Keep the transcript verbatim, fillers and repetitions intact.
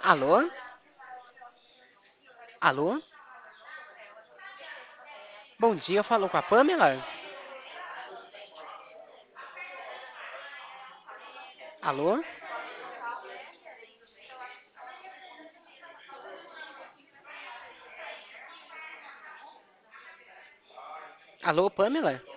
Alô? Alô? Bom dia, falou com a Pamela? Alô? Alô, Pamela?